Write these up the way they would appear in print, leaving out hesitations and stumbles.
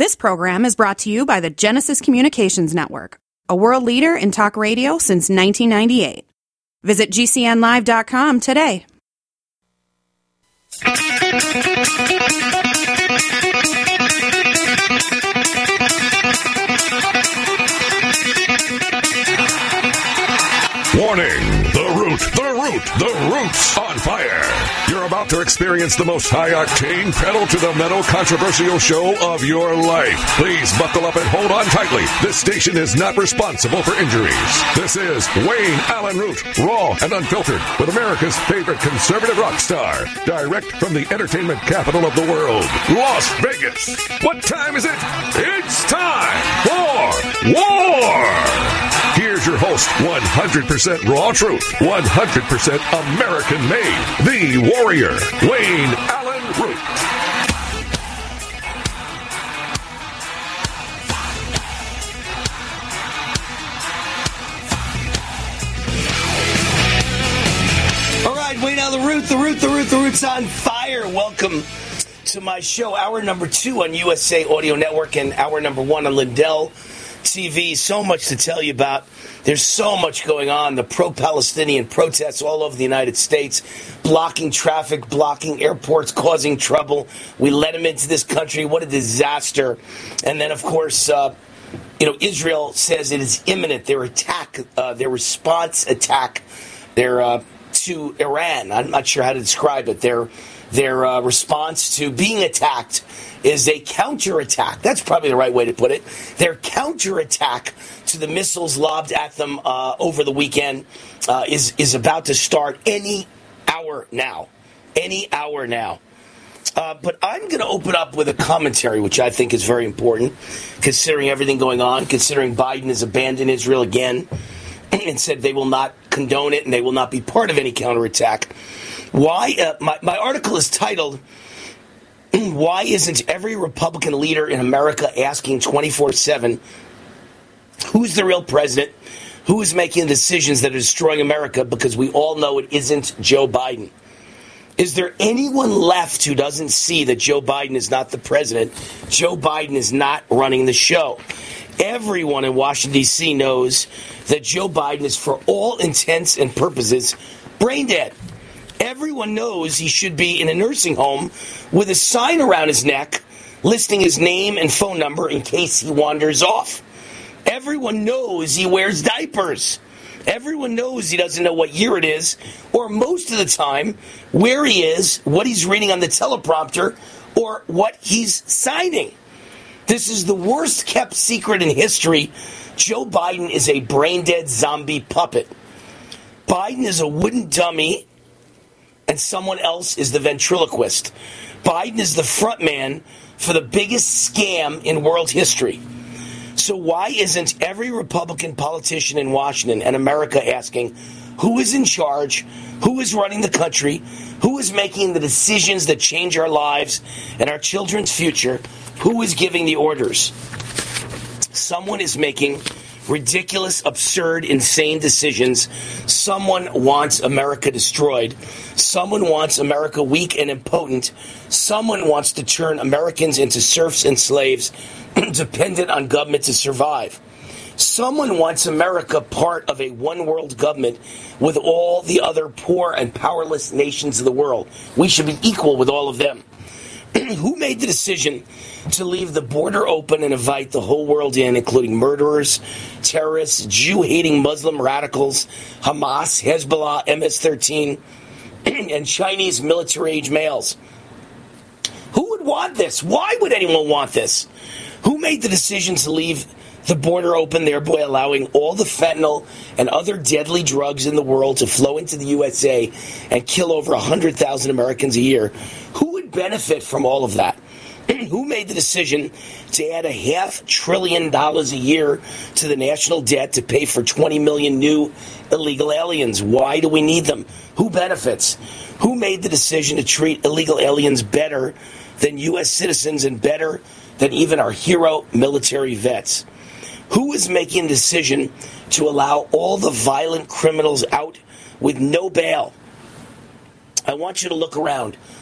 This program is brought to you by the Genesis Communications Network, a world leader in talk radio since 1998. Visit GCNlive.com today. Warning! The root's on fire! You're about to experience the most high-octane, pedal-to-the-metal controversial show of your life. Please buckle up and hold on tightly. This station is not responsible for injuries. This is Wayne Allen Root, raw and unfiltered, with America's favorite conservative rock star. Direct from the entertainment capital of the world, Las Vegas. What time is it? It's time for war! Here's your host, 100% raw truth, 100% American-made, the warrior, Wayne Allen Root. All right, Wayne Allen Root, the root's on fire. Welcome to my show, hour number 2 on USA Audio Network and hour number 1 on Lindell TV. So much to tell you about. There's so much going on. The pro-Palestinian protests all over the United States, blocking traffic, blocking airports, causing trouble. We let them into this country. What a disaster. And then, of course, Israel says it is imminent. Their attack, their response attack, to Iran. I'm not sure how to describe it. Their response to being attacked is a counterattack. That's probably the right way to put it. Their counterattack to the missiles lobbed at them over the weekend is about to start any hour now. But I'm going to open up with a commentary, which I think is very important, considering everything going on, considering Biden has abandoned Israel again and said they will not condone it and they will not be part of any counterattack. Why? My article is titled, "Why Isn't Every Republican Leader in America Asking 24/7 who's the real president, who is making decisions that are destroying America, because we all know it isn't Joe Biden." Is there anyone left who doesn't see that Joe Biden is not the president? Joe Biden is not running the show. Everyone in Washington, D.C. knows that Joe Biden is, for all intents and purposes, brain dead. Everyone knows he should be in a nursing home with a sign around his neck listing his name and phone number in case he wanders off. Everyone knows he wears diapers. Everyone knows he doesn't know what year it is, or most of the time, where he is, what he's reading on the teleprompter, or what he's signing. This is the worst kept secret in history. Joe Biden is a brain-dead zombie puppet. Biden is a wooden dummy, and someone else is the ventriloquist. Biden is the front man for the biggest scam in world history. So why isn't every Republican politician in Washington and America asking who is in charge, who is running the country, who is making the decisions that change our lives and our children's future, who is giving the orders? Someone is making ridiculous, absurd, insane decisions. Someone wants America destroyed. Someone wants America weak and impotent. Someone wants to turn Americans into serfs and slaves, dependent on government to survive. Someone wants America part of a one-world government with all the other poor and powerless nations of the world. We should be equal with all of them. Who made the decision to leave the border open and invite the whole world in, including murderers, terrorists, Jew-hating Muslim radicals, Hamas, Hezbollah, MS-13, and Chinese military-age males? Who would want this? Why would anyone want this? Who made the decision to leave the border open, thereby allowing all the fentanyl and other deadly drugs in the world to flow into the USA and kill over 100,000 Americans a year? Who would benefit from all of that? Who made the decision to add $500 billion a year to the national debt to pay for 20 million new illegal aliens? Why do we need them? Who benefits? Who made the decision to treat illegal aliens better than U.S. citizens and better than even our hero military vets? Who is making the decision to allow all the violent criminals out with no bail? I want you to look around.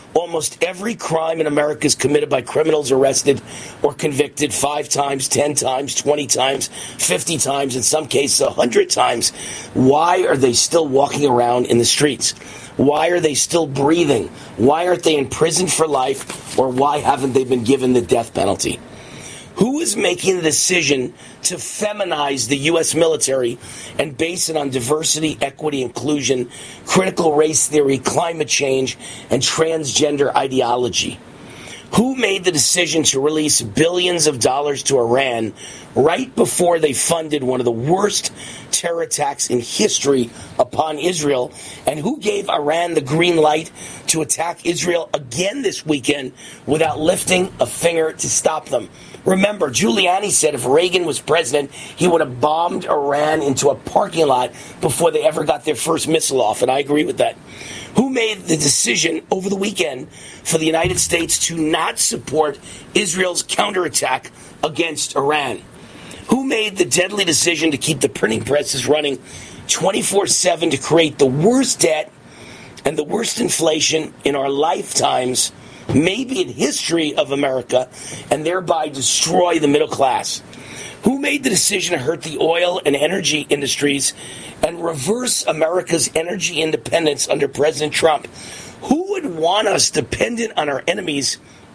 Almost every crime in America is committed by criminals arrested or convicted 5 times, 10 times, 20 times, 50 times, in some cases 100 times. Why are they still walking around in the streets? Why are they still breathing? Why aren't they in prison for life? Or why haven't they been given the death penalty? Who is making the decision to feminize the U.S. military and base it on diversity, equity, inclusion, critical race theory, climate change, and transgender ideology? Who made the decision to release billions of dollars to Iran right before they funded one of the worst terror attacks in history upon Israel? And who gave Iran the green light to attack Israel again this weekend without lifting a finger to stop them? Remember, Giuliani said if Reagan was president, he would have bombed Iran into a parking lot before they ever got their first missile off, and I agree with that. Who made the decision over the weekend for the United States to not support Israel's counterattack against Iran? Who made the deadly decision to keep the printing presses running 24/7 to create the worst debt and the worst inflation in our lifetimes, maybe in history of America, and thereby destroy the middle class? Who made the decision to hurt the oil and energy industries and reverse America's energy independence under President Trump? Who would want us dependent on our enemies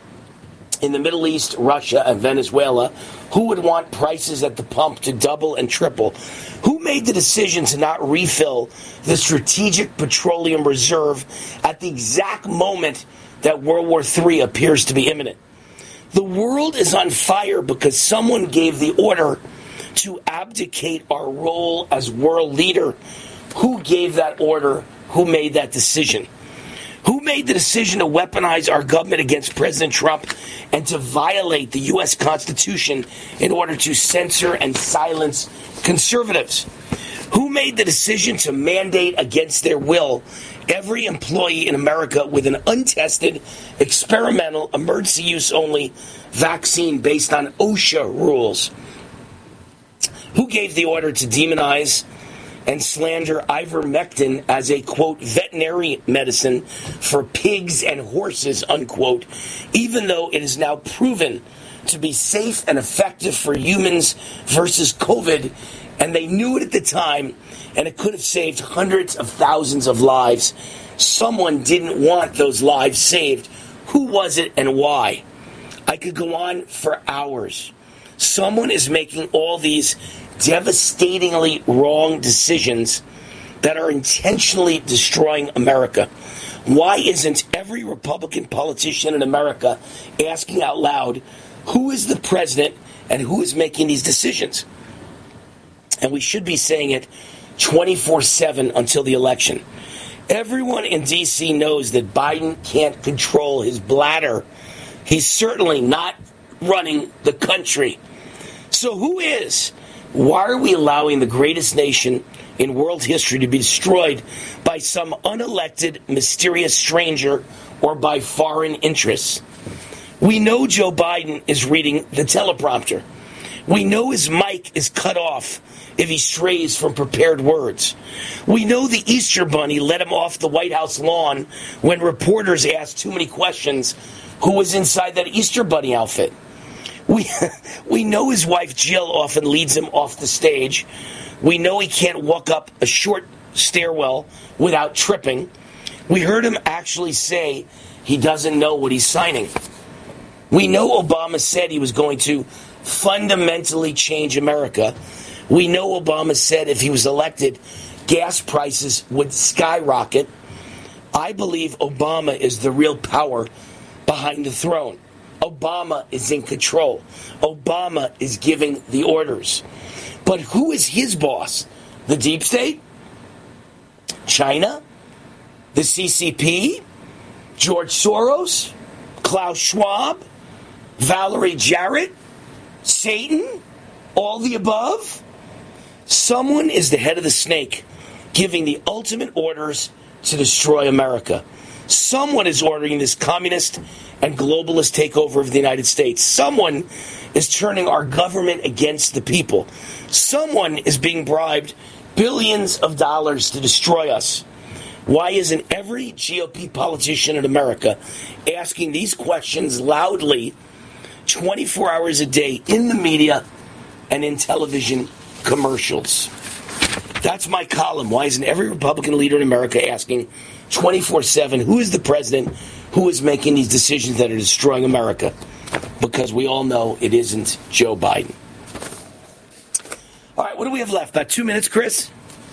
in the Middle East, Russia, and Venezuela? Who would want prices at the pump to double and triple? Who made the decision to not refill the Strategic Petroleum Reserve at the exact moment that World War III appears to be imminent? The world is on fire because someone gave the order to abdicate our role as world leader. Who gave that order? Who made that decision? Who made the decision to weaponize our government against President Trump and to violate the U.S. Constitution in order to censor and silence conservatives? Who made the decision to mandate against their will every employee in America with an untested, experimental, emergency use only vaccine based on OSHA rules? Who gave the order to demonize and slander ivermectin as a, quote, veterinary medicine for pigs and horses, unquote, even though it is now proven to be safe and effective for humans versus COVID, and they knew it at the time, and it could have saved hundreds of thousands of lives. Someone didn't want those lives saved. Who was it and why? I could go on for hours. Someone is making all these devastatingly wrong decisions that are intentionally destroying America. Why isn't every Republican politician in America asking out loud, who is the president and who is making these decisions? And we should be saying it 24/7 until the election. Everyone in D.C. knows that Biden can't control his bladder. He's certainly not running the country. So who is? Why are we allowing the greatest nation in world history to be destroyed by some unelected, mysterious stranger or by foreign interests? We know Joe Biden is reading the teleprompter. We know his mic is cut off if he strays from prepared words. We know the Easter Bunny let him off the White House lawn when reporters asked too many questions who was inside that Easter Bunny outfit. We know his wife Jill often leads him off the stage. We know he can't walk up a short stairwell without tripping. We heard him actually say he doesn't know what he's signing. We know Obama said he was going to fundamentally change America. We know Obama said if he was elected, gas prices would skyrocket. I believe Obama is the real power behind the throne. Obama is in control. Obama is giving the orders. But who is his boss? The deep state? China? The CCP? George Soros? Klaus Schwab? Valerie Jarrett? Satan? All the above? Someone is the head of the snake, giving the ultimate orders to destroy America. Someone is ordering this communist and globalist takeover of the United States. Someone is turning our government against the people. Someone is being bribed billions of dollars to destroy us. Why isn't every GOP politician in America asking these questions loudly 24 hours a day in the media and in television commercials? That's my column. Why isn't every Republican leader in America asking 24/7, who is the president, who is making these decisions that are destroying America? Because we all know it isn't Joe Biden. All right, what do we have left? About 2 minutes, Chris?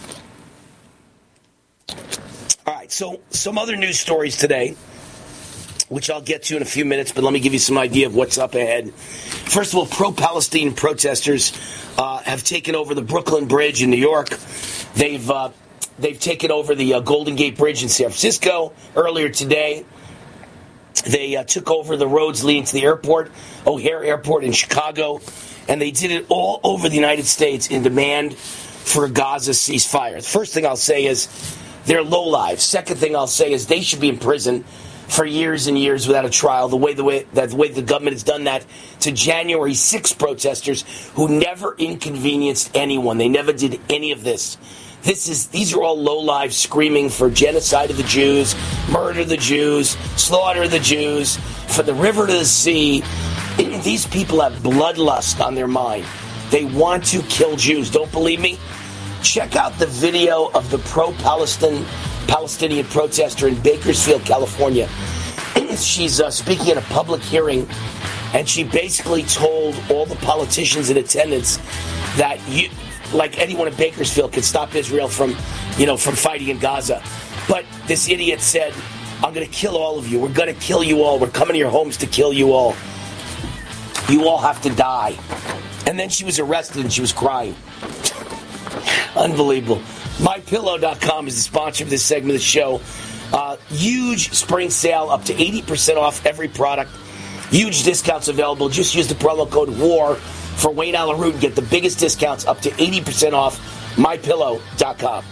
All right, so some other news stories today, which I'll get to in a few minutes, but let me give you some idea of what's up ahead. First of all, pro-Palestinian protesters have taken over the Brooklyn Bridge in New York. They've taken over the Golden Gate Bridge in San Francisco earlier today. They took over the roads leading to the airport, O'Hare Airport in Chicago, and they did it all over the United States in demand for a Gaza ceasefire. The first thing I'll say is they're lowlives. Second thing I'll say is they should be in prison for years and years without a trial, the way the government has done that to January 6 protesters who never inconvenienced anyone. They never did any of this. These are all lowlives screaming for genocide of the Jews, murder the Jews, slaughter the Jews, from the river to the sea. These people have bloodlust on their mind. They want to kill Jews. Don't believe me? Check out the video of the pro-Palestinian protester in Bakersfield, California. She's speaking at a public hearing, and she basically told all the politicians in attendance that like anyone in Bakersfield could stop Israel from fighting in Gaza. But this idiot said, I'm going to kill all of you. We're going to kill you all. We're coming to your homes to kill you all. You all have to die. And then she was arrested and she was crying. Unbelievable. MyPillow.com is the sponsor of this segment of the show. Huge spring sale, up to 80% off every product. Huge discounts available. Just use the promo code WAR for Wayne Allyn Root and get the biggest discounts, up to 80% off. MyPillow.com.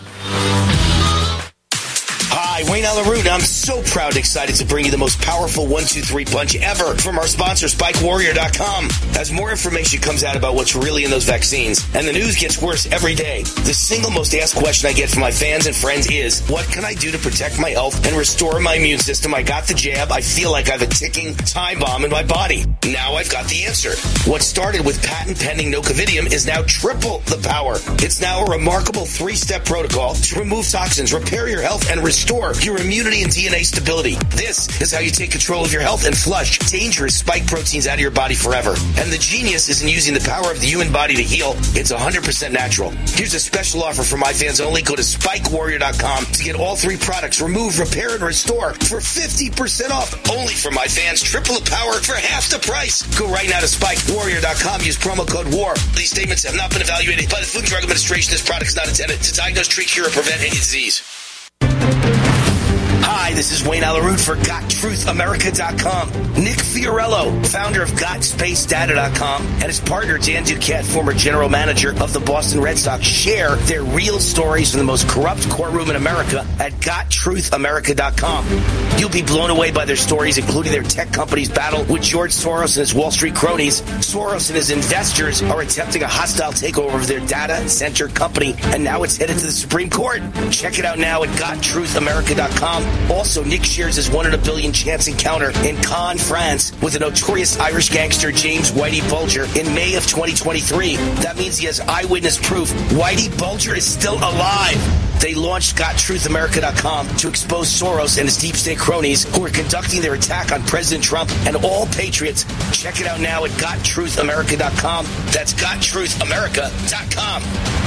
Hi, Wayne Allyn Root. I'm so proud and excited to bring you the most powerful 1-2-3 punch ever from our sponsor, SpikeWarrior.com. As more information comes out about what's really in those vaccines, and the news gets worse every day, the single most asked question I get from my fans and friends is, what can I do to protect my health and restore my immune system? I got the jab. I feel like I have a ticking time bomb in my body. Now I've got the answer. What started with patent-pending Nocovidium is now triple the power. It's now a remarkable 3-step protocol to remove toxins, repair your health, and restore your immunity and DNA stability. This is how you take control of your health and flush dangerous spike proteins out of your body forever. And the genius isn't using the power of the human body to heal. It's 100% natural. Here's a special offer for my fans only. Go to SpikeWarrior.com to get all 3 products, remove, repair, and restore for 50% off. Only for my fans. Triple the power for half the price. Go right now to SpikeWarrior.com. Use promo code WAR. These statements have not been evaluated by the Food and Drug Administration. This product is not intended to diagnose, treat, cure, or prevent any disease. Hi, this is Wayne Allyn Root for GotTruthAmerica.com. Nick Fiorello, founder of GotSpaceData.com, and his partner Dan Duquette, former general manager of the Boston Red Sox, share their real stories from the most corrupt courtroom in America at GotTruthAmerica.com. You'll be blown away by their stories, including their tech company's battle with George Soros and his Wall Street cronies. Soros and his investors are attempting a hostile takeover of their data center company, and now it's headed to the Supreme Court. Check it out now at GotTruthAmerica.com. Also, Nick shares his 1 in a billion chance encounter in Cannes, France, with the notorious Irish gangster James Whitey Bulger in May of 2023. That means he has eyewitness proof Whitey Bulger is still alive. They launched GotTruthAmerica.com to expose Soros and his deep state cronies who are conducting their attack on President Trump and all patriots. Check it out now at GotTruthAmerica.com. That's GotTruthAmerica.com.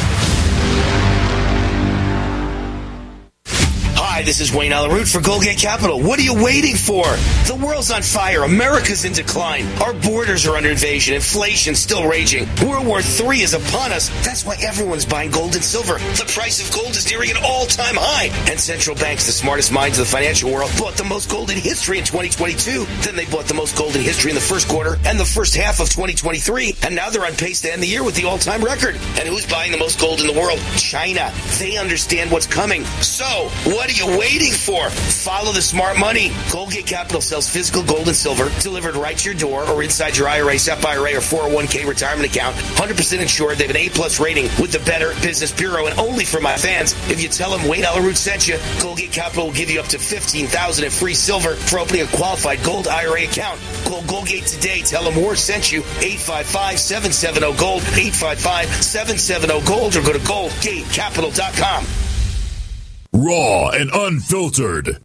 Hi, this is Wayne Allyn Root for Goldgate Capital. What are you waiting for? The world's on fire. America's in decline. Our borders are under invasion. Inflation's still raging. World War III is upon us. That's why everyone's buying gold and silver. The price of gold is nearing an all-time high. And central banks, the smartest minds of the financial world, bought the most gold in history in 2022. Then they bought the most gold in history in the first quarter and the first half of 2023. And now they're on pace to end the year with the all-time record. And who's buying the most gold in the world? China. They understand what's coming. So, what are you you waiting for? Follow the smart money. Goldgate Capital sells physical gold and silver delivered right to your door or inside your IRA, SEP IRA, or 401k retirement account. 100% insured. They have an A+ rating with the Better Business Bureau. And only for my fans, if you tell them Wayne Allyn Root sent you, Goldgate Capital will give you up to $15,000 in free silver for opening a qualified gold IRA account. Call Goldgate today. Tell them Moore sent you. 855-770-GOLD. 855-770-GOLD, or go to goldgatecapital.com. Raw and unfiltered.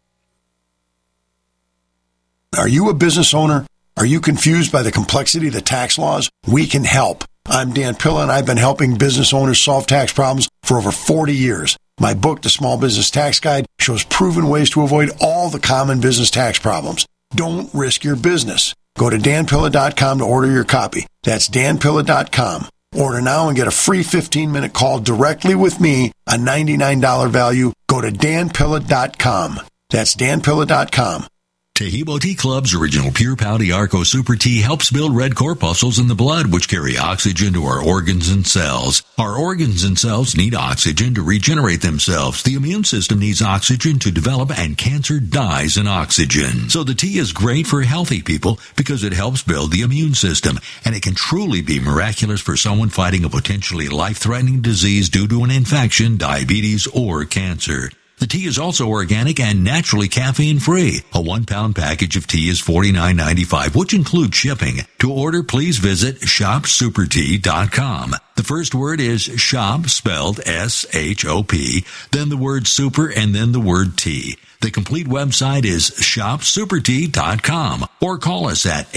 Are you a business owner? Are you confused by the complexity of the tax laws? We can help. I'm Dan Pilla, and I've been helping business owners solve tax problems for over 40 years. My book, The Small Business Tax Guide, shows proven ways to avoid all the common business tax problems. Don't risk your business. Go to danpilla.com to order your copy. That's danpilla.com. Order now and get a free 15-minute call directly with me, a $99 value. Go to danpilla.com. That's danpilla.com. Tahibo Tea Club's original Pure Pouty Arco Super Tea helps build red corpuscles in the blood, which carry oxygen to our organs and cells. Our organs and cells need oxygen to regenerate themselves. The immune system needs oxygen to develop, and cancer dies in oxygen. So the tea is great for healthy people because it helps build the immune system, and it can truly be miraculous for someone fighting a potentially life-threatening disease due to an infection, diabetes, or cancer. The tea is also organic and naturally caffeine-free. A 1-pound package of tea is $49.95, which includes shipping. To order, please visit shopsupertea.com. The first word is shop, spelled S-H-O-P, then the word super, and then the word tea. The complete website is shopsupertea.com, or call us at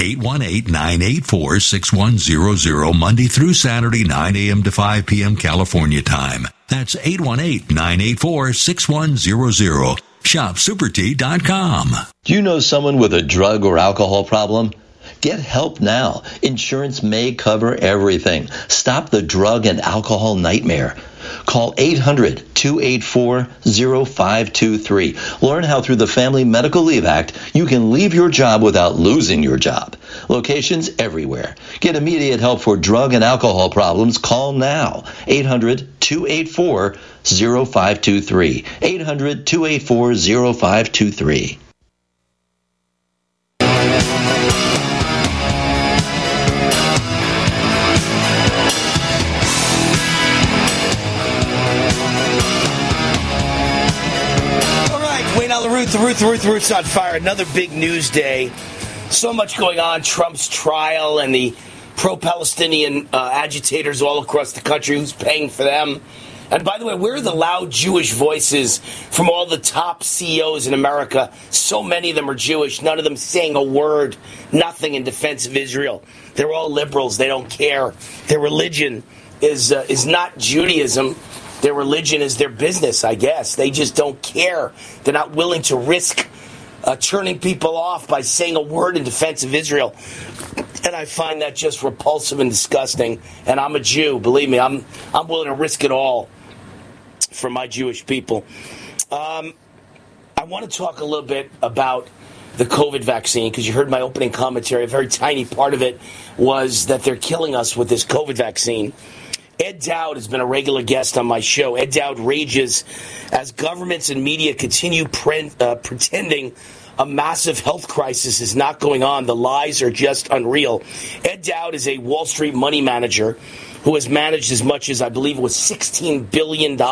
818-984-6100, Monday through Saturday, 9 a.m. to 5 p.m. California time. That's 818-984-6100. ShopSuperTea.com. Do you know someone with a drug or alcohol problem? Get help now. Insurance may cover everything. Stop the drug and alcohol nightmare. Call 800-284-0523. Learn how through the Family Medical Leave Act you can leave your job without losing your job. Locations everywhere. Get immediate help for drug and alcohol problems. Call now. 800-284-0523. 800-284-0523. The Root's on fire. Another big news day. So much going on. Trump's trial and the pro-Palestinian agitators all across the country. Who's paying for them? And by the way, where are the loud Jewish voices from all the top CEOs in America? So many of them are Jewish. None of them saying a word, nothing in defense of Israel. They're all liberals. They don't care. Their religion is not Judaism. Their religion is their business, I guess. They just don't care. They're not willing to risk turning people off by saying a word in defense of Israel. And I find that just repulsive and disgusting. And I'm a Jew. Believe me, I'm willing to risk it all for my Jewish people. I want to talk a little bit about the COVID vaccine, because you heard my opening commentary. A very tiny part of it was that they're killing us with this COVID vaccine. Ed Dowd has been a regular guest on my show. Ed Dowd rages as governments and media continue pretending a massive health crisis is not going on. The lies are just unreal. Ed Dowd is a Wall Street money manager who has managed as much as, I believe it was $16 billion.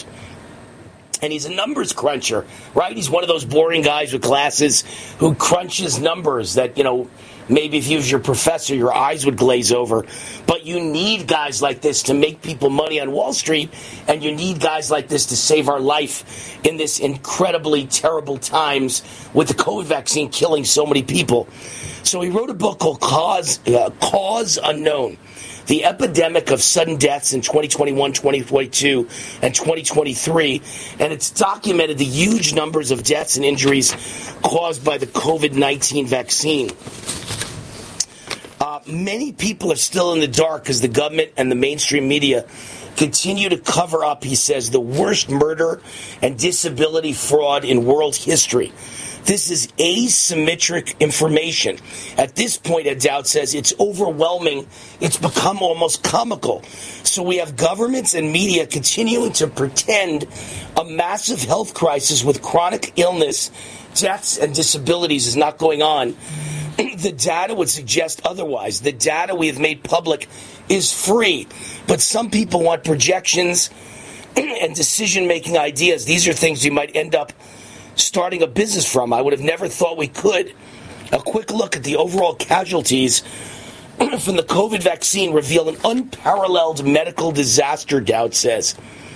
And he's a numbers cruncher, right? He's one of those boring guys with glasses who crunches numbers that, maybe if he was your professor, your eyes would glaze over. But you need guys like this to make people money on Wall Street, and you need guys like this to save our life in this incredibly terrible times with the COVID vaccine killing so many people. So he wrote a book called Cause Unknown: The Epidemic of Sudden Deaths in 2021, 2022, and 2023. And it's documented the huge numbers of deaths and injuries caused by the COVID-19 vaccine. Many people are still in the dark as the government and the mainstream media continue to cover up, he says, the worst murder and disability fraud in world history. This is asymmetric information. At this point, Ed Dowd says, it's overwhelming. It's become almost comical. So we have governments and media continuing to pretend a massive health crisis with chronic illness, deaths, and disabilities is not going on. The data would suggest otherwise. The data we have made public is free. But some people want projections and decision-making ideas. These are things you might end up starting a business from. I would have never thought we could. A quick look at the overall casualties from the COVID vaccine reveal an unparalleled medical disaster, Dowd says.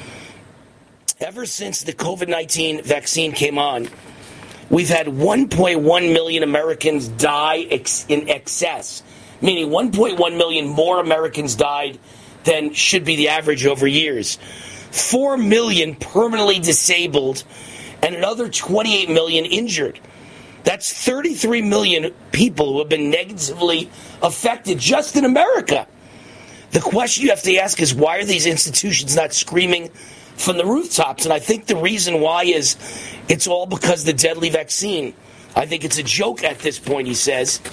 Ever since the COVID-19 vaccine came on, we've had 1.1 million Americans die in excess, meaning 1.1 million more Americans died than should be the average over years. 4 million permanently disabled and another 28 million injured. That's 33 million people who have been negatively affected just in America. The question you have to ask is, why are these institutions not screaming from the rooftops? And I think the reason why is it's all because of the deadly vaccine. I think it's a joke at this point, he says.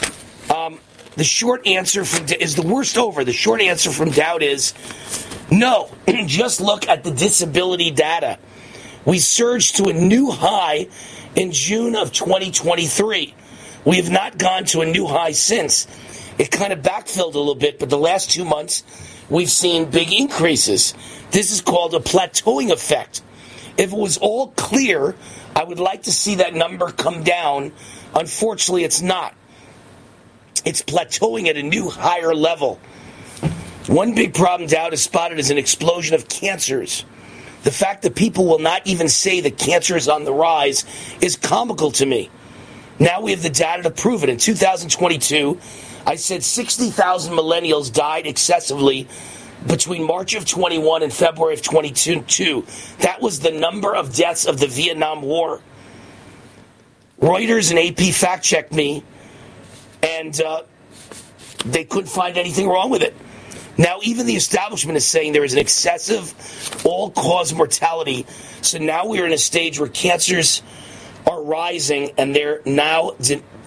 The short answer is the worst over. The short answer from Dowd is no. Just look at the disability data. We surged to a new high in June of 2023. We have not gone to a new high since. It kind of backfilled a little bit, but the last 2 months, we've seen big increases. This is called a plateauing effect. If it was all clear, I would like to see that number come down. Unfortunately, it's not. It's plateauing at a new higher level. One big problem Dowd has spotted is an explosion of cancers. The fact that people will not even say that cancer is on the rise is comical to me. Now we have the data to prove it. In 2022, I said 60,000 millennials died excessively between March of 21 and February of 22. That was the number of deaths of the Vietnam War. Reuters and AP fact-checked me, and they couldn't find anything wrong with it. Now, even the establishment is saying there is an excessive all-cause mortality. So now we are in a stage where cancers are rising, and they are now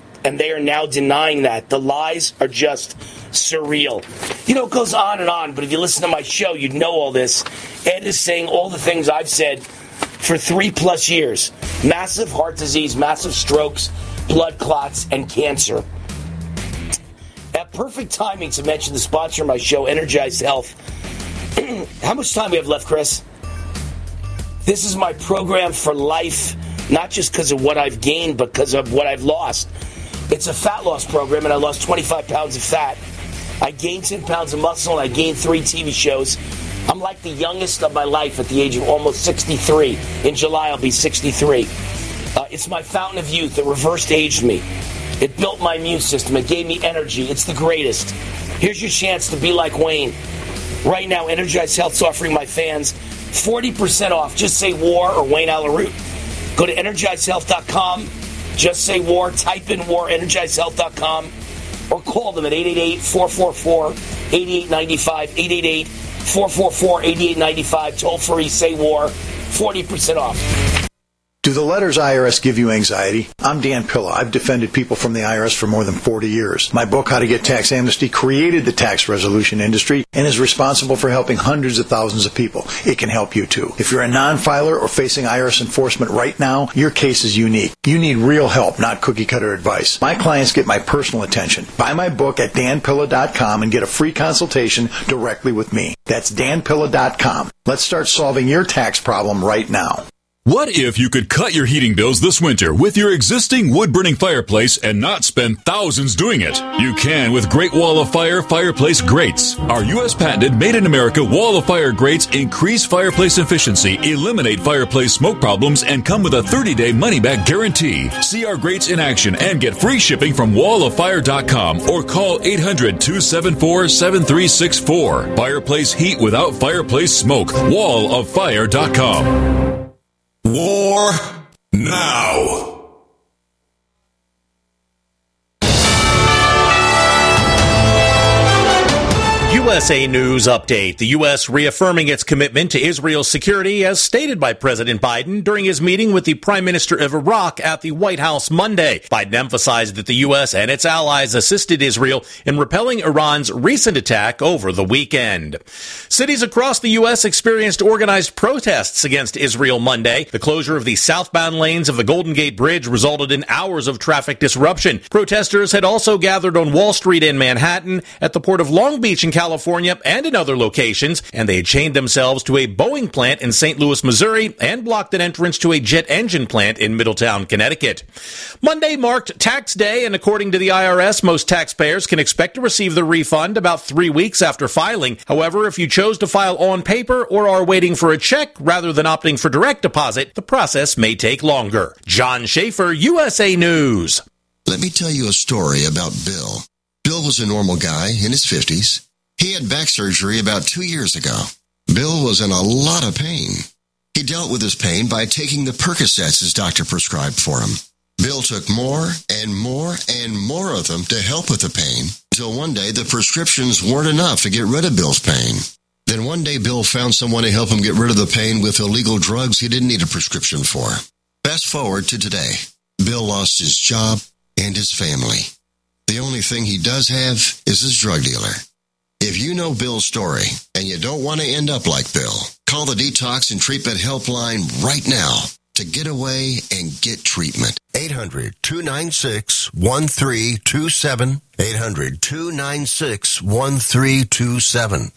denying that. The lies are just surreal. You know, it goes on, but if you listen to my show, you'd know all this. Ed is saying all the things I've said for 3+ years. Massive heart disease, massive strokes, blood clots, and cancer. At perfect timing to mention the sponsor of my show, Energized Health. How much time we have left, Chris? This is my program for life, not just because of what I've gained, but because of what I've lost. It's a fat loss program, and I lost 25 pounds of fat. I gained 10 pounds of muscle, and I gained 3 TV shows. I'm like the youngest of my life at the age of almost 63. In July, I'll be 63. It's my fountain of youth that reversed aged me. It built my immune system. It gave me energy. It's the greatest. Here's your chance to be like Wayne. Right now, Energized Health's offering my fans 40% off. Just say WAR or Wayne Alaroot. Go to EnergizedHealth.com. Just say WAR. Type in WAR, EnergizedHealth.com. Or call them at 888-444-8895. 888-444-8895. Toll free. Say WAR. 40% off. Do the letters IRS give you anxiety? I'm Dan Pilla. I've defended people from the IRS for more than 40 years. My book, How to Get Tax Amnesty, created the tax resolution industry and is responsible for helping hundreds of thousands of people. It can help you too. If you're a non-filer or facing IRS enforcement right now, your case is unique. You need real help, not cookie-cutter advice. My clients get my personal attention. Buy my book at danpilla.com and get a free consultation directly with me. That's danpilla.com. Let's start solving your tax problem right now. What if you could cut your heating bills this winter with your existing wood-burning fireplace and not spend thousands doing it? You can with Great Wall of Fire fireplace grates. Our U.S. patented made-in-America Wall of Fire grates increase fireplace efficiency, eliminate fireplace smoke problems, and come with a 30-day money-back guarantee. See our grates in action and get free shipping from walloffire.com or call 800-274-7364. Fireplace heat without fireplace smoke. walloffire.com. War now. USA News Update. The U.S. reaffirming its commitment to Israel's security as stated by President Biden during his meeting with the Prime Minister of Iraq at the White House Monday. Biden emphasized that the U.S. and its allies assisted Israel in repelling Iran's recent attack over the weekend. Cities across the U.S. experienced organized protests against Israel Monday. The closure of the southbound lanes of the Golden Gate Bridge resulted in hours of traffic disruption. Protesters had also gathered on Wall Street in Manhattan, at the Port of Long Beach in California, and in other locations, and they had chained themselves to a Boeing plant in St. Louis, Missouri, and blocked an entrance to a jet engine plant in Middletown, Connecticut. Monday marked tax day, and according to the IRS, most taxpayers can expect to receive the refund about 3 weeks after filing. However, if you chose to file on paper or are waiting for a check rather than opting for direct deposit, the process may take longer. John Schaefer, USA News. Let me tell you a story about Bill. Bill was a normal guy in his 50s. He had back surgery about 2 years ago. Bill was in a lot of pain. He dealt with his pain by taking the Percocets his doctor prescribed for him. Bill took more and more and more of them to help with the pain, until one day the prescriptions weren't enough to get rid of Bill's pain. Then one day Bill found someone to help him get rid of the pain with illegal drugs he didn't need a prescription for. Fast forward to today. Bill lost his job and his family. The only thing he does have is his drug dealer. If you know Bill's story and you don't want to end up like Bill, call the Detox and Treatment Helpline right now to get away and get treatment. 800-296-1327. 800-296-1327.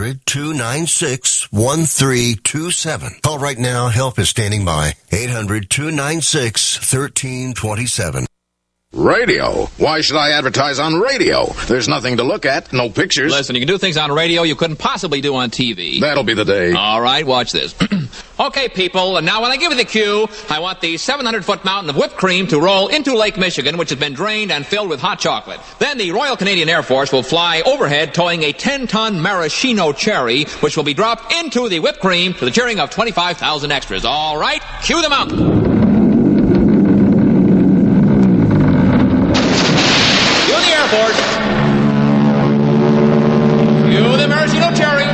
800-296-1327. Call right now. Help is standing by. 800-296-1327. Radio? Why should I advertise on radio? There's nothing to look at, no pictures. Listen, you can do things on radio you couldn't possibly do on TV. That'll be the day. All right, watch this. Okay, people, and now when I give you the cue, I want the 700-foot mountain of whipped cream to roll into Lake Michigan, which has been drained and filled with hot chocolate. Then the Royal Canadian Air Force will fly overhead towing a 10-ton maraschino cherry, which will be dropped into the whipped cream to the cheering of 25,000 extras. All right, cue the mountain. Airport. Cue the maraschino cherry.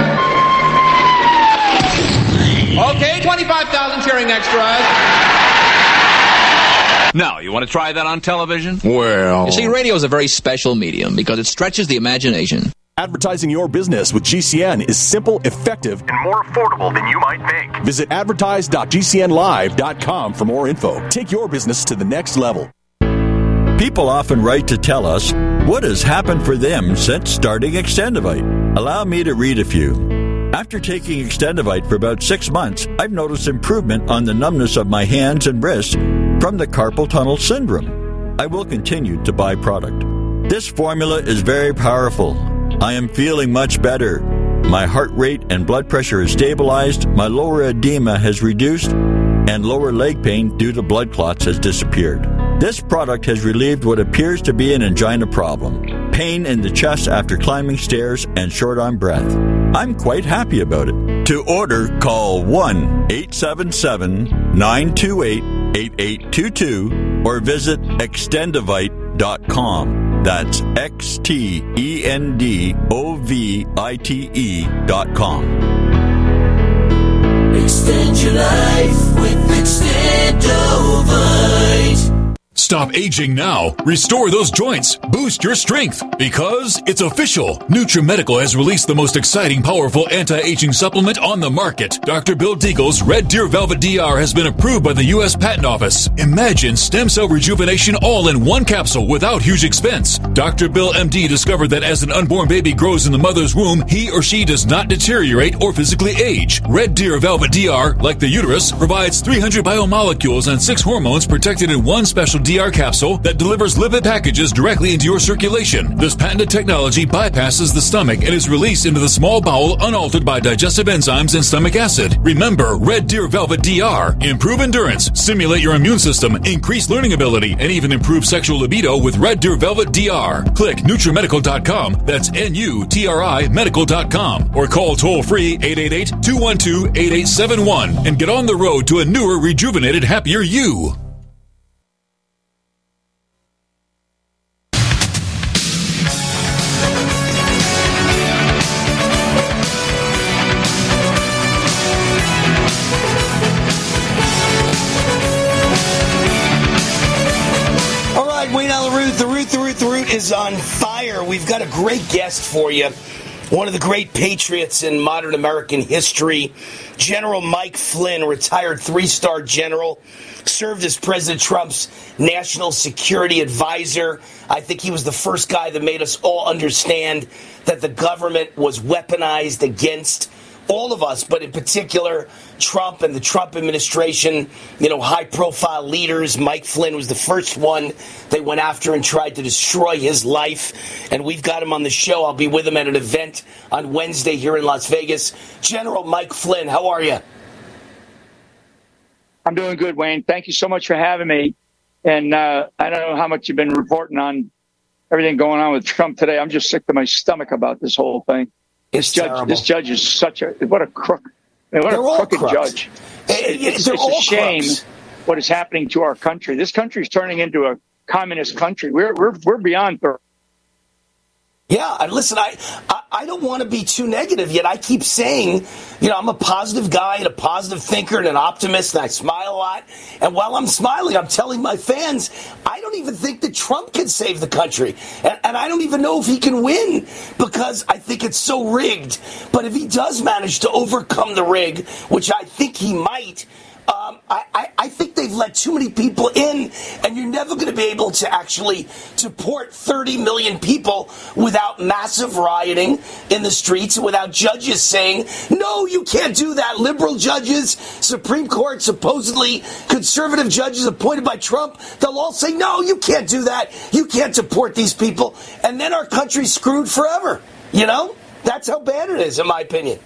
Okay, 25,000 cheering extras. Now, you want to try that on television? Well... You see, radio is a very special medium because it stretches the imagination. Advertising your business with GCN is simple, effective, and more affordable than you might think. Visit advertise.gcnlive.com for more info. Take your business to the next level. People often write to tell us what has happened for them since starting Extendivite. Allow me to read a few. After taking Extendivite for about 6 months, I've noticed improvement on the numbness of my hands and wrists from the carpal tunnel syndrome. I will continue to buy product. This formula is very powerful. I am feeling much better. My heart rate and blood pressure is stabilized, my lower edema has reduced, and lower leg pain due to blood clots has disappeared. This product has relieved what appears to be an angina problem, pain in the chest after climbing stairs, and short on breath. I'm quite happy about it. To order, call 1-877-928-8822 or visit extendivite.com. That's XTENDOVITE.com. Extend your life with Extendovite. Stop aging now. Restore those joints. Boost your strength. Because it's official. NutriMedical has released the most exciting, powerful anti-aging supplement on the market. Dr. Bill Deagle's Red Deer Velvet DR has been approved by the U.S. Patent Office. Imagine stem cell rejuvenation all in one capsule without huge expense. Dr. Bill MD discovered that as an unborn baby grows in the mother's womb, he or she does not deteriorate or physically age. Red Deer Velvet DR, like the uterus, provides 300 biomolecules and 6 hormones protected in one special DR capsule that delivers lipid packages directly into your circulation. This patented technology bypasses the stomach and is released into the small bowel unaltered by digestive enzymes and stomach acid. Remember, Red Deer Velvet DR. Improve endurance, stimulate your immune system, increase learning ability, and even improve sexual libido with Red Deer Velvet DR. Click NutriMedical.com, that's NUTRI Medical.com, or call toll-free 888-212-8871 and get on the road to a newer, rejuvenated, happier you. is on fire. We've got a great guest for you. One of the great patriots in modern American history, General Mike Flynn, retired 3-star general, served as President Trump's national security advisor. I think he was the first guy that made us all understand that the government was weaponized against all of us, but in particular, Trump and the Trump administration, high-profile leaders. Mike Flynn was the first one they went after and tried to destroy his life, and we've got him on the show. I'll be with him at an event on Wednesday here in Las Vegas. General Mike Flynn, how are you? I'm doing good, Wayne. Thank you so much for having me. And I don't know how much you've been reporting on everything going on with Trump today. I'm just sick to my stomach about this whole thing. This judge is what a crook. What a crooked judge. It's a shame what is happening to our country. This country is turning into a communist country. We're beyond. Yeah, and listen, I don't want to be too negative, yet I keep saying, I'm a positive guy and a positive thinker and an optimist, and I smile a lot. And while I'm smiling, I'm telling my fans, I don't even think that Trump can save the country. And I don't even know if he can win, because I think it's so rigged. But if he does manage to overcome the rig, which I think he might, I think they've let too many people in, and you're never going to be able to actually deport 30 million people without massive rioting in the streets and without judges saying, no, you can't do that. Liberal judges, Supreme Court, supposedly conservative judges appointed by Trump, they'll all say, no, you can't do that. You can't deport these people. And then our country's screwed forever. That's how bad it is, in my opinion.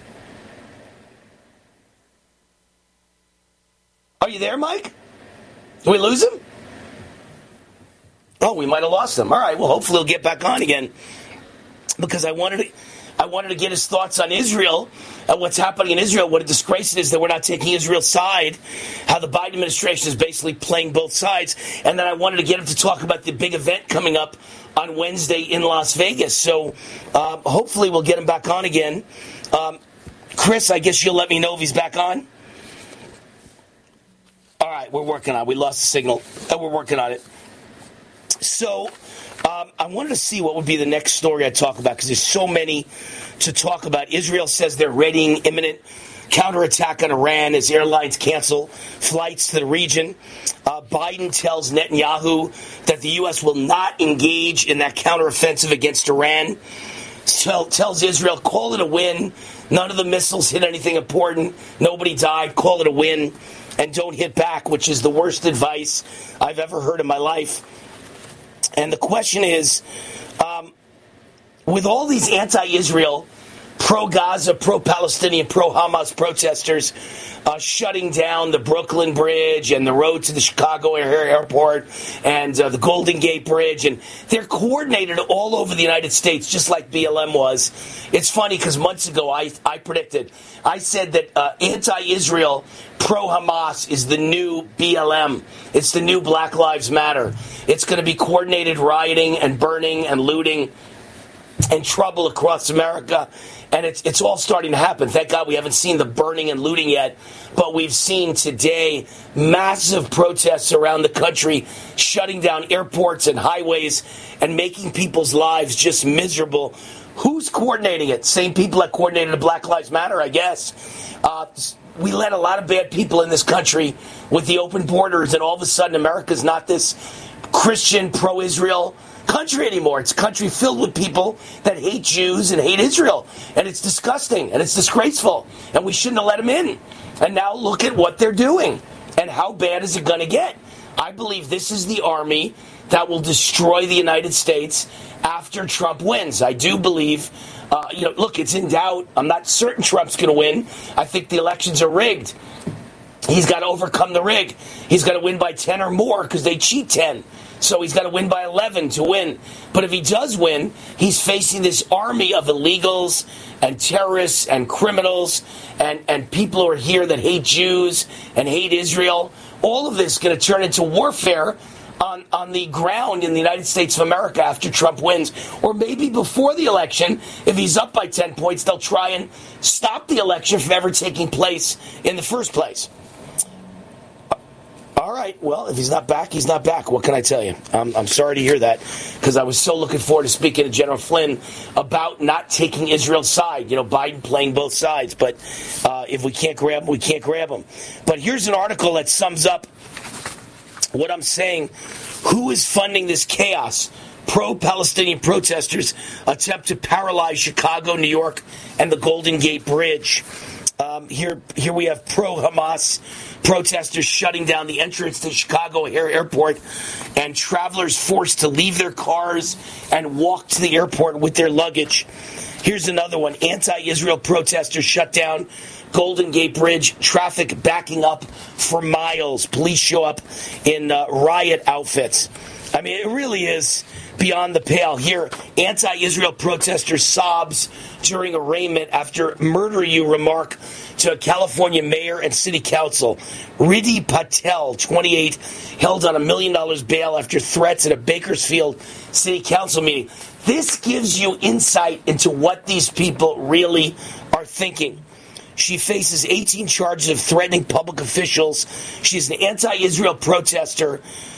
Are you there, Mike? Did we lose him? Oh, we might have lost him. All right, well, hopefully he'll get back on again, because I wanted to get his thoughts on Israel and what's happening in Israel, what a disgrace it is that we're not taking Israel's side, how the Biden administration is basically playing both sides, and then I wanted to get him to talk about the big event coming up on Wednesday in Las Vegas. So hopefully we'll get him back on again. Chris, I guess you'll let me know if he's back on. All right, we're working on it. We lost the signal, and we're working on it. So I wanted to see what would be the next story I'd talk about, because there's so many to talk about. Israel says they're readying imminent counterattack on Iran as airlines cancel flights to the region. Biden tells Netanyahu that the U.S. will not engage in that counteroffensive against Iran. Tells Israel, call it a win. None of the missiles hit anything important. Nobody died. Call it a win. And don't hit back, which is the worst advice I've ever heard in my life. And the question is, with all these anti-Israel, pro-Gaza, pro-Palestinian, pro-Hamas protesters shutting down the Brooklyn Bridge and the road to the Chicago Airport and the Golden Gate Bridge, and they're coordinated all over the United States, just like BLM was. It's funny because months ago I said that anti-Israel, pro-Hamas is the new BLM. It's the new Black Lives Matter. It's going to be coordinated rioting and burning and looting and trouble across America. And it's all starting to happen. Thank God we haven't seen the burning and looting yet. But we've seen today massive protests around the country, shutting down airports and highways and making people's lives just miserable. Who's coordinating it? Same people that coordinated the Black Lives Matter, I guess. We let a lot of bad people in this country with the open borders, and all of a sudden America's not this Christian, pro-Israel country anymore. It's a country filled with people that hate Jews and hate Israel. And it's disgusting and it's disgraceful. And we shouldn't have let them in. And now look at what they're doing. And how bad is it going to get? I believe this is the army that will destroy the United States after Trump wins. I do believe, look, it's in doubt. I'm not certain Trump's going to win. I think the elections are rigged. He's got to overcome the rig. He's got to win by 10 or more because they cheat 10. So he's got to win by 11 to win. But if he does win, he's facing this army of illegals and terrorists and criminals and people who are here that hate Jews and hate Israel. All of this is going to turn into warfare on the ground in the United States of America after Trump wins. Or maybe before the election, if he's up by 10 points, they'll try and stop the election from ever taking place in the first place. All right. Well, if he's not back, he's not back. What can I tell you? I'm sorry to hear that, because I was so looking forward to speaking to General Flynn about not taking Israel's side. Biden playing both sides. But if we can't grab him, we can't grab him. But here's an article that sums up what I'm saying. Who is funding this chaos? Pro-Palestinian protesters attempt to paralyze Chicago, New York, and the Golden Gate Bridge. Here we have pro-Hamas protesters shutting down the entrance to Chicago Airport, and travelers forced to leave their cars and walk to the airport with their luggage. Here's another one. Anti-Israel protesters shut down Golden Gate Bridge, traffic backing up for miles. Police show up in riot outfits. I mean, it really is beyond the pale. Here, anti-Israel protester sobs during arraignment after murder you remark to a California mayor and city council. Riddhi Patel, 28, held on $1 million bail after threats at a Bakersfield city council meeting. This gives you insight into what these people really are thinking. She faces 18 charges of threatening public officials. She's an anti-Israel protester,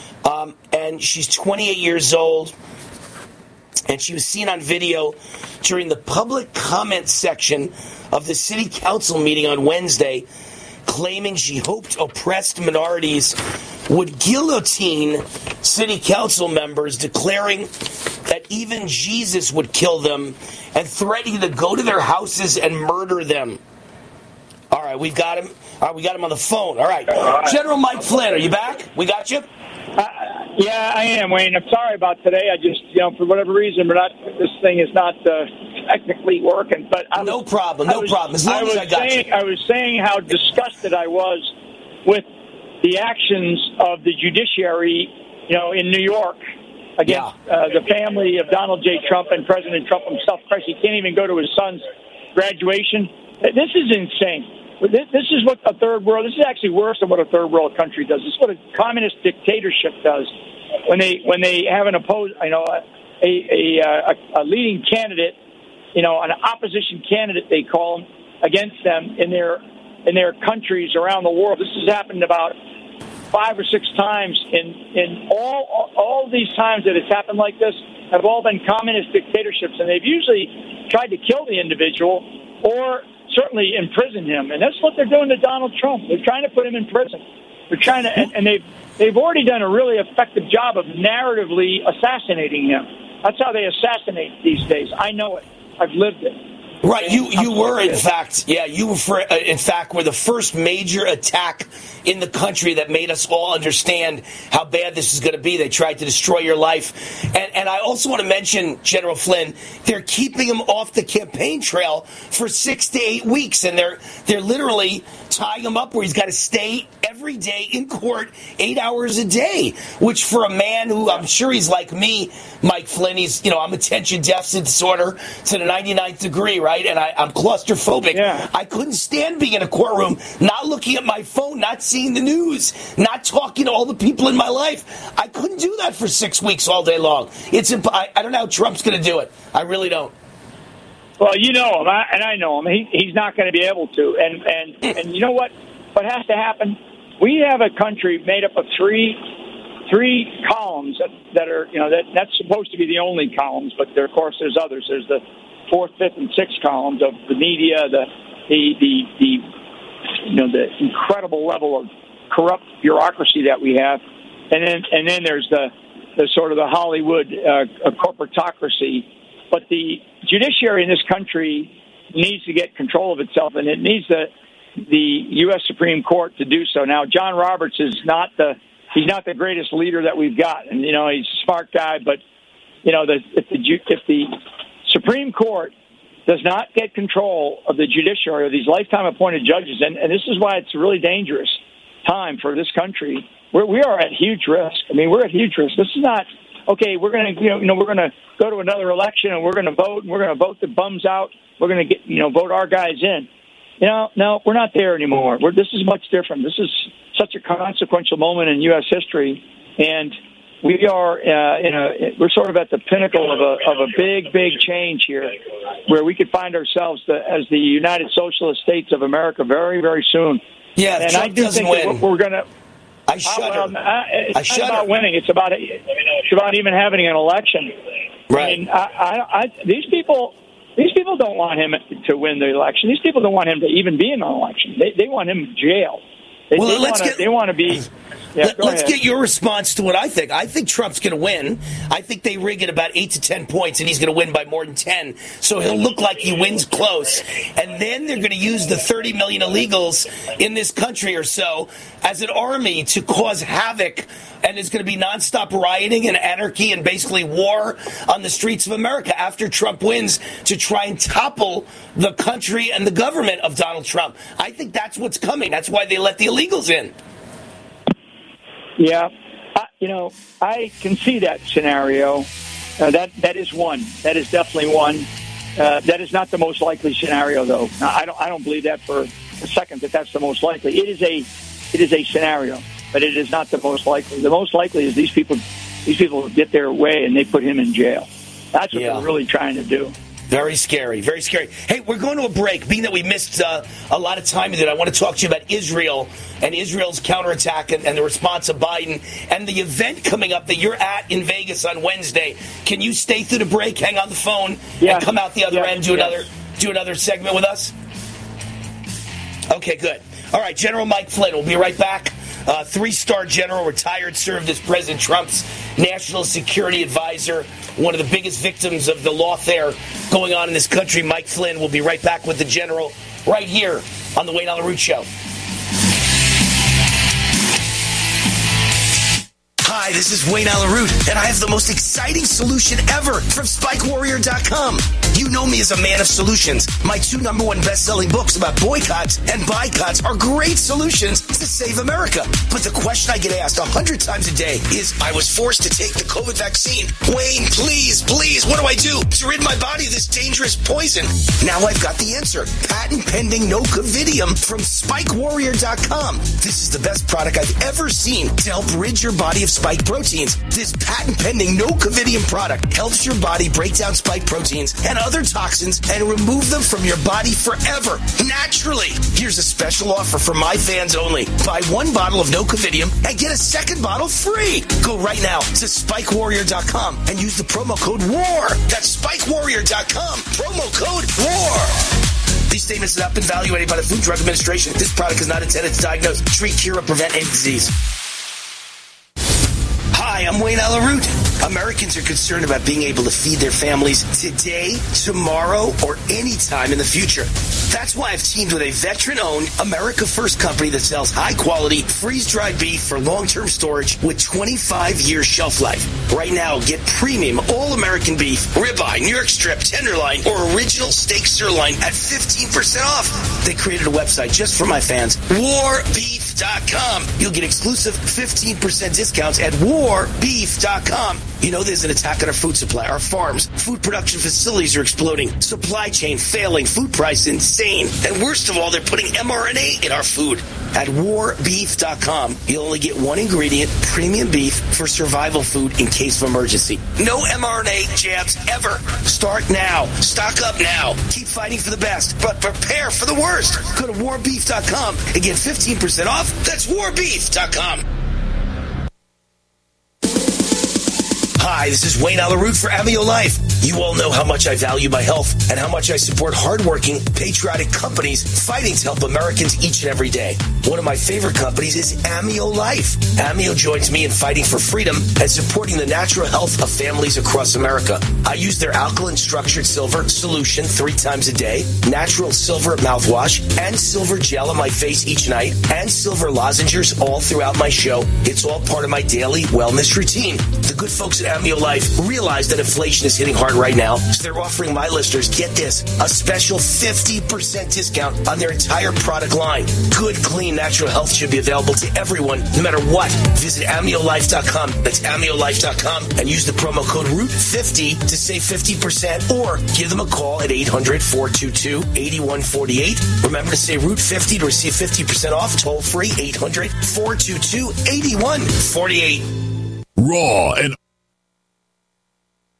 and she's 28 years old. And she was seen on video during the public comment section of the city council meeting on Wednesday, claiming she hoped oppressed minorities would guillotine city council members, declaring that even Jesus would kill them, and threatening to go to their houses and murder them. All right, we got him. All right, we got him on the phone. All right. General Mike Flynn, are you back? We got you? Yeah, I am, Wayne. I'm sorry about today. I just, for whatever reason, this thing is not technically working. But no problem. As long as I got you. I was saying how disgusted I was with the actions of the judiciary, in New York against the family of Donald J. Trump and President Trump himself. Christ, he can't even go to his son's graduation. This is insane. This is what a third world. This is actually worse than what a third world country does. This is what a communist dictatorship does. When they have a leading candidate, an opposition candidate, they call them, against them in their countries around the world. This has happened about 5 or 6 times. In all these times that it's happened like this have all been communist dictatorships, and they've usually tried to kill the individual or certainly imprison him. And that's what they're doing to Donald Trump. They're trying to put him in prison. They're trying to, and they've already done a really effective job of narratively assassinating him. That's how they assassinate these days. I know it. I've lived it. Right, you were in fact were the first major attack in the country that made us all understand how bad this is going to be. They tried to destroy your life, and I also want to mention, General Flynn, they're keeping him off the campaign trail for 6 to 8 weeks, and they're literally tying him up where he's got to stay every day in court 8 hours a day, which for a man who I'm sure he's like me, Mike Flynn, I'm attention deficit disorder to the 99th degree, right? And I'm claustrophobic. Yeah. I couldn't stand being in a courtroom, not looking at my phone, not seeing the news, not talking to all the people in my life. I couldn't do that for 6 weeks all day long. I don't know how Trump's going to do it. I really don't. Well, you know him, and I know him. He's not going to be able to. And you know what? What has to happen? We have a country made up of three columns that are, that's supposed to be the only columns, but of course there's others. There's the 4th, 5th, and 6th columns of the media, the incredible level of corrupt bureaucracy that we have, and then there's the sort of the Hollywood corporatocracy. But the judiciary in this country needs to get control of itself, and it needs the U.S. Supreme Court to do so. Now, John Roberts is not the greatest leader that we've got, and he's a smart guy, but if the Supreme Court does not get control of the judiciary or these lifetime appointed judges, and this is why it's a really dangerous time for this country. We are at huge risk. I mean, we're at huge risk. This is not okay. We're going to we're going to go to another election and we're going to vote and we're going to vote the bums out. We're going to vote our guys in. No, we're not there anymore. This is much different. This is such a consequential moment in U.S. history, and we are we're sort of at the pinnacle of a big change here, where we could find ourselves as the United Socialist States of America very, very soon. Yeah, and Trump I do doesn't think win. that we're going to. I shudder. It's not about winning. It's about even having an election. Right. I mean, these people don't want him to win the election. These people don't want him to even be in an election. They want him in jail. They want to be. Yeah, Let's get your response to what I think. I think Trump's going to win. I think they rig it about 8 to 10 points, and he's going to win by more than 10. So he'll look like he wins close. And then they're going to use the 30 million illegals in this country or so as an army to cause havoc. And there's going to be nonstop rioting and anarchy and basically war on the streets of America after Trump wins to try and topple the country and the government of Donald Trump. I think that's what's coming. That's why they let the illegals in. Yeah, I can see that scenario. That is one. That is definitely one. That is not the most likely scenario, though. I don't believe that for a second that that's the most likely. It is a scenario, but it is not the most likely. The most likely is these people get their way and they put him in jail. That's what they're really trying to do. Very scary, very scary. Hey, we're going to a break. Being that we missed a lot of time in it, I want to talk to you about Israel and Israel's counterattack and the response of Biden and the event coming up that you're at in Vegas on Wednesday. Can you stay through the break, hang on the phone, and come out the other end, do another segment with us? Okay, good. All right, General Mike Flynn. We'll be right back. 3-star general, retired, served as President Trump's national security advisor, one of the biggest victims of the lawfare going on in this country. Mike Flynn will be right back with the general right here on the Wayne Allyn Root Show. Hi, this is Wayne Allyn Root, and I have the most exciting solution ever from SpikeWarrior.com. You know me as a man of solutions. My 2 #1 best-selling books about boycotts and boycotts are great solutions to save America. But the question I get asked 100 times a day is, I was forced to take the COVID vaccine. Wayne, please, what do I do to rid my body of this dangerous poison? Now I've got the answer. Patent-pending Nocovidium from SpikeWarrior.com. This is the best product I've ever seen to help rid your body of spike proteins. This patent-pending Nocovidium product helps your body break down spike proteins and other toxins and remove them from your body forever, naturally. Here's a special offer for my fans only. Buy 1 bottle of Nocovidium and get a 2nd bottle free. Go right now to SpikeWarrior.com and use the promo code WAR. That's SpikeWarrior.com, promo code WAR. These statements have not been evaluated by the Food and Drug Administration. This product is not intended to diagnose, treat, cure, or prevent any disease. Hi, I'm Wayne Allyn Root. Americans are concerned about being able to feed their families today, tomorrow, or any time in the future. That's why I've teamed with a veteran-owned, America First company that sells high-quality, freeze-dried beef for long-term storage with 25-year shelf life. Right now, get premium all-American beef, ribeye, New York strip, tenderloin, or original steak sirloin at 15% off. They created a website just for my fans, warbeef.com. You'll get exclusive 15% discounts at warbeef.com. You know there's an attack on our food supply. Our farms, food production facilities are exploding. Supply chain failing. Food price insane. And worst of all, they're putting mRNA in our food. At warbeef.com, you'll only get 1 ingredient, premium beef, for survival food in case of emergency. No mRNA jabs ever. Start now. Stock up now. Keep fighting for the best, but prepare for the worst. Go to warbeef.com and get 15% off. That's warbeef.com. Hi, this is Wayne Allyn Root for Amio Life. You all know how much I value my health and how much I support hardworking, patriotic companies fighting to help Americans each and every day. One of my favorite companies is Amio Life. Amio joins me in fighting for freedom and supporting the natural health of families across America. I use their alkaline structured silver solution 3 times a day, natural silver mouthwash, and silver gel on my face each night, and silver lozenges all throughout my show. It's all part of my daily wellness routine. The good folks at Amio Life realize that inflation is hitting hard right now, so they're offering my listeners, get this, a special 50% discount on their entire product line. Good, clean, natural health should be available to everyone, no matter what. Visit AmioLife.com. That's AmioLife.com and use the promo code ROOT50 to save 50%, or give them a call at 800-422-8148. Remember to say ROOT50 to receive 50% off. Toll free, 800-422-8148. Raw and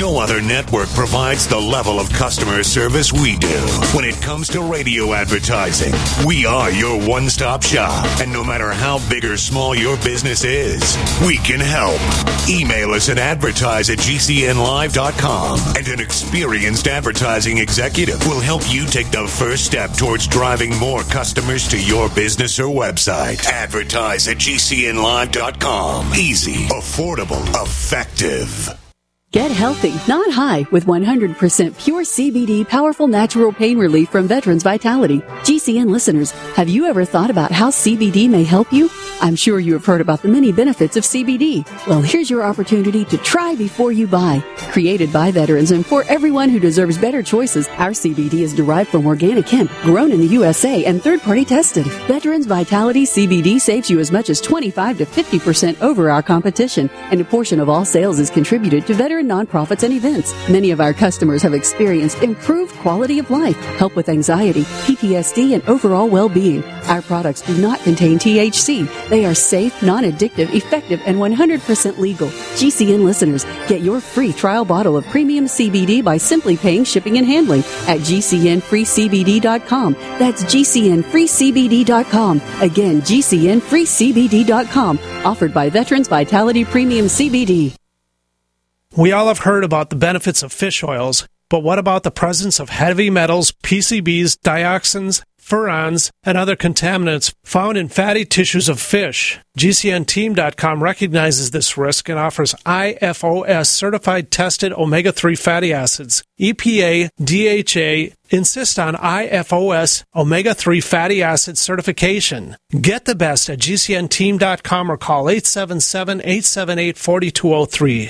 No other network provides the level of customer service we do. When it comes to radio advertising, we are your one-stop shop. And no matter how big or small your business is, we can help. Email us at advertise@gcnlive.com, and an experienced advertising executive will help you take the first step towards driving more customers to your business or website. Advertise at gcnlive.com. Easy, affordable, effective. Get healthy, not high, with 100% pure CBD powerful natural pain relief from Veterans Vitality. GCN listeners, have you ever thought about how CBD may help you? I'm sure you have heard about the many benefits of CBD. Well, here's your opportunity to try before you buy. Created by veterans and for everyone who deserves better choices, our CBD is derived from organic hemp, grown in the USA and third-party tested. Veterans Vitality CBD saves you as much as 25 to 50% over our competition, and a portion of all sales is contributed to veteran nonprofits and events. Many of our customers have experienced improved quality of life, help with anxiety, PTSD, and overall well-being. Our products do not contain THC. They are safe, non-addictive, effective, and 100% legal. GCN listeners, get your free trial bottle of premium CBD by simply paying shipping and handling at GCNFreeCBD.com. That's GCNFreeCBD.com. Again, GCNFreeCBD.com. Offered by Veterans Vitality Premium CBD. We all have heard about the benefits of fish oils, but what about the presence of heavy metals, PCBs, dioxins, furans, and other contaminants found in fatty tissues of fish? GCNteam.com recognizes this risk and offers IFOS certified tested omega-3 fatty acids. EPA, DHA insist on IFOS omega-3 fatty acid certification. Get the best at GCNteam.com or call 877-878-4203.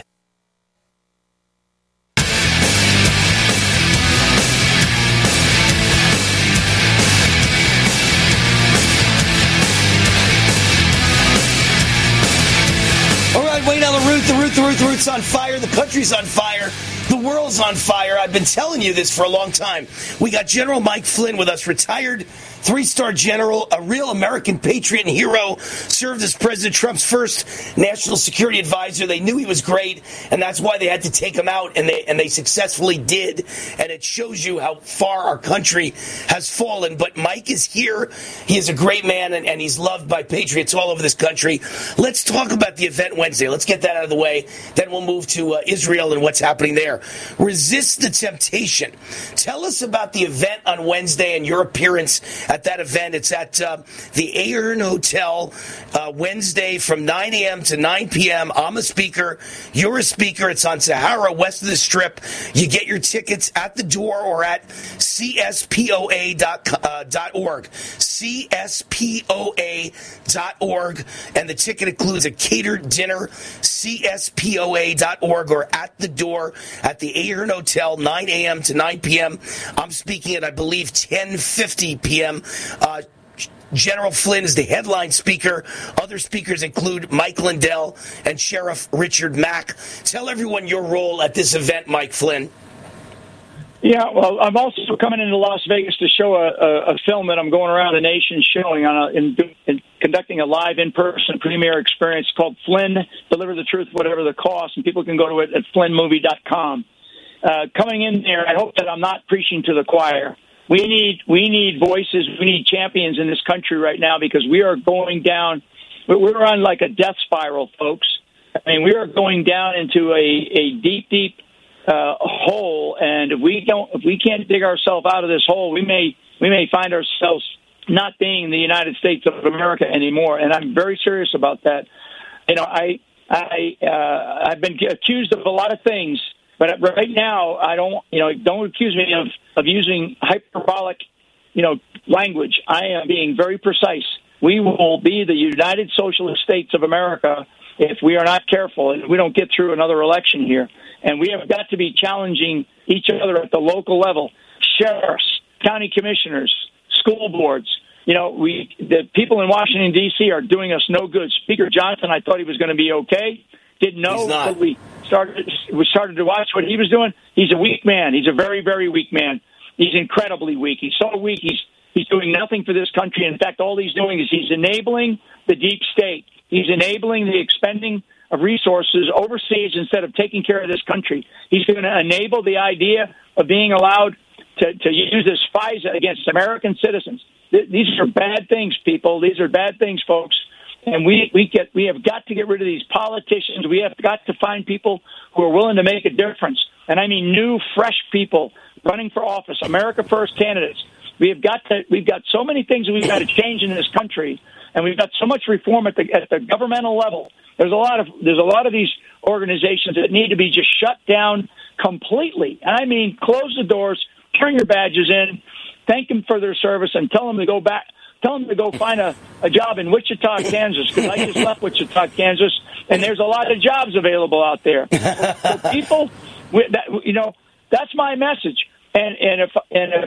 Way down the root's on fire. The country's on fire. The world's on fire. I've been telling you this for a long time. We got General Mike Flynn with us, retired 3-star general, a real American patriot and hero, served as President Trump's first national security advisor. They knew he was great, and that's why they had to take him out, and they successfully did. And it shows you how far our country has fallen. But Mike is here. He is a great man, and he's loved by patriots all over this country. Let's talk about the event Wednesday. Let's get that out of the way. Then we'll move to Israel and what's happening there. Resist the temptation. Tell us about the event on Wednesday and your appearance at that event. It's at the Aeon Hotel Wednesday from 9 a.m. to 9 p.m. I'm a speaker. You're a speaker. It's on Sahara, west of the Strip. You get your tickets at the door or at cspoa.org. cspoa.org. And the ticket includes a catered dinner. cspoa.org or at the door at the Aeon Hotel, 9 a.m. to 9 p.m. I'm speaking at, I believe, 10:50 p.m. General Flynn is the headline speaker. Other speakers include Mike Lindell and Sheriff Richard Mack. Tell everyone your role at this event, Mike Flynn. Yeah, well, I'm also coming into Las Vegas to show a film that I'm going around the nation showing in conducting a live in-person premiere experience called Flynn, Deliver the Truth, Whatever the Cost, and people can go to it at flynnmovie.com. Coming in there, I hope that I'm not preaching to the choir. We need voices, we need champions in this country right now because we are going down, we're on like a death spiral, folks. I mean, we are going down into a deep hole, and if we can't dig ourselves out of this hole, we may find ourselves not being the United States of America anymore. And I'm very serious about that. You know, I've been accused of a lot of things, but right now don't accuse me of using hyperbolic, language. I am being very precise. We will be the United Socialist States of America if we are not careful and we don't get through another election here. And we have got to be challenging each other at the local level. Sheriffs, county commissioners, school boards. The people in Washington, D.C. are doing us no good. Speaker Johnson, I thought he was going to be okay. Didn't know until we started to watch what he was doing. He's a weak man. He's a very, very weak man. He's incredibly weak. He's so weak, he's doing nothing for this country. In fact, all he's doing is he's enabling the deep state. He's enabling the expending of resources overseas instead of taking care of this country. He's going to enable the idea of being allowed to use this FISA against American citizens. These are bad things, people. These are bad things, folks. And we have got to get rid of these politicians. We have got to find people who are willing to make a difference. And I mean new, fresh people running for office, America First candidates. We've got so many things that we've got to change in this country, and we've got so much reform at the governmental level. There's a lot of these organizations that need to be just shut down completely. And I mean, close the doors, turn your badges in, thank them for their service, and tell them to go back. Tell them to go find a job in Wichita, Kansas, because I just left Wichita, Kansas, and there's a lot of jobs available out there. So people, that's my message. And if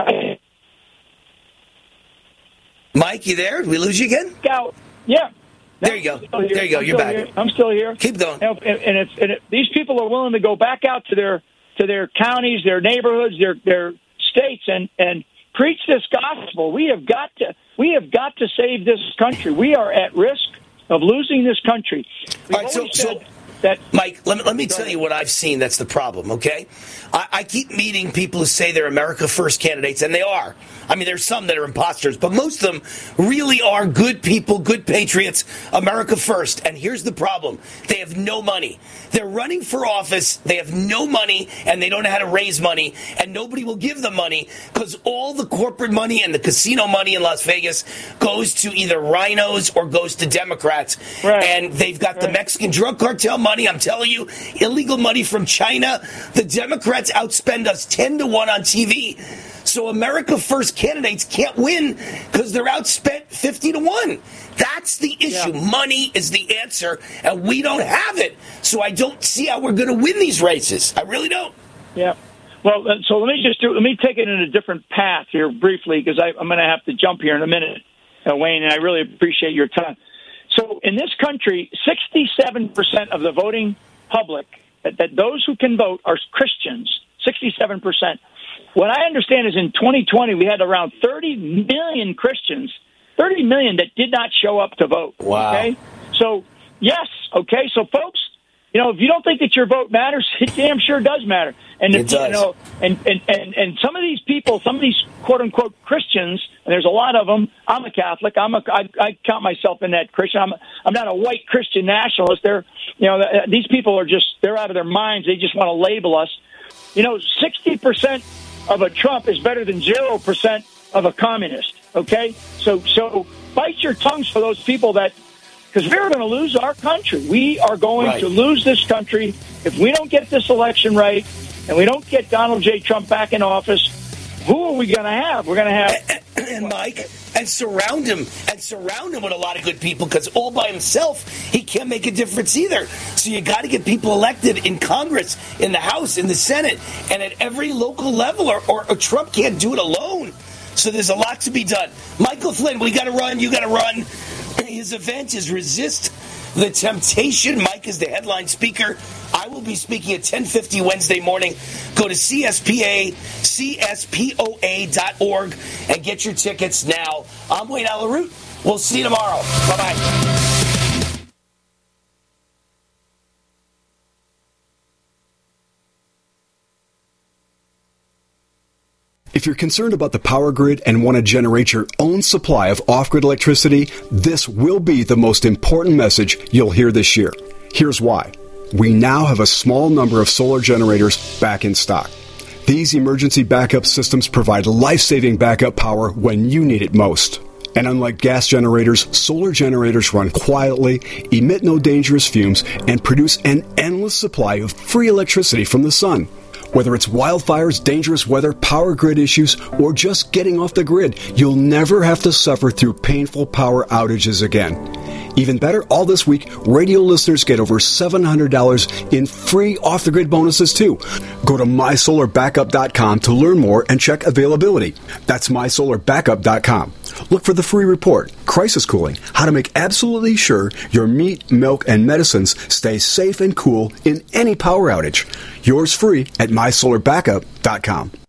Mike, you there? Did we lose you again? Yeah. There you go. There you go. You're back. I'm still here. Keep going. And if these people are willing to go back out to their counties, their neighborhoods, their states, and preach this gospel, we have got to save this country. We are at risk of losing this country. All right, so Mike, let me tell you what I've seen that's the problem, okay? I keep meeting people who say they're America First candidates, and they are. I mean, there's some that are imposters, but most of them really are good people, good patriots, America First. And here's the problem. They have no money. They're running for office. They have no money, and they don't know how to raise money, and nobody will give them money because all the corporate money and the casino money in Las Vegas goes to either rhinos or goes to Democrats. Right. And they've got the Mexican drug cartel money, I'm telling you, illegal money from China. The Democrats outspend us 10-1 on TV. So America First candidates can't win because they're outspent 50-1. That's the issue. Yeah. Money is the answer, and we don't have it. So I don't see how we're going to win these races. I really don't. Yeah. Well, so let me take it in a different path here briefly, because I'm going to have to jump here in a minute, Wayne, and I really appreciate your time. So in this country, 67% of the voting public, that those who can vote are Christians, 67%. What I understand is in 2020, we had around 30 million Christians, 30 million that did not show up to vote. Wow. Okay? So, yes, okay, so folks, if you don't think that your vote matters, it damn sure does matter. And it does. And some of these people, some of these quote unquote Christians, and there's a lot of them. I'm a Catholic. I count myself in that Christian. I'm not a white Christian nationalist. These people they're out of their minds. They just want to label us. 60% of a Trump is better than 0% of a communist. Okay, so bite your tongues for those people because we're going to lose our country. We are going to lose this country if we don't get this election right and we don't get Donald J. Trump back in office. Who are we going to have? We're going to have and Mike, and surround him with a lot of good people, because all by himself he can't make a difference either. So you got to get people elected in Congress, in the House, in the Senate, and at every local level, or Trump can't do it alone. So there's a lot to be done. Michael Flynn, we got to run. You got to run. His event is Resist the Temptation. Mike is the headline speaker. I will be speaking at 10:50 Wednesday morning. Go to cspoa.org and get your tickets now. I'm Wayne Allyn Root. We'll see you tomorrow. Bye-bye. If you're concerned about the power grid and want to generate your own supply of off-grid electricity, this will be the most important message you'll hear this year. Here's why. We now have a small number of solar generators back in stock. These emergency backup systems provide life-saving backup power when you need it most. And unlike gas generators, solar generators run quietly, emit no dangerous fumes, and produce an endless supply of free electricity from the sun. Whether it's wildfires, dangerous weather, power grid issues, or just getting off the grid, you'll never have to suffer through painful power outages again. Even better, all this week, radio listeners get over $700 in free off-the-grid bonuses, too. Go to mysolarbackup.com to learn more and check availability. That's mysolarbackup.com. Look for the free report, Crisis Cooling, how to make absolutely sure your meat, milk, and medicines stay safe and cool in any power outage. Yours free at mysolarbackup.com.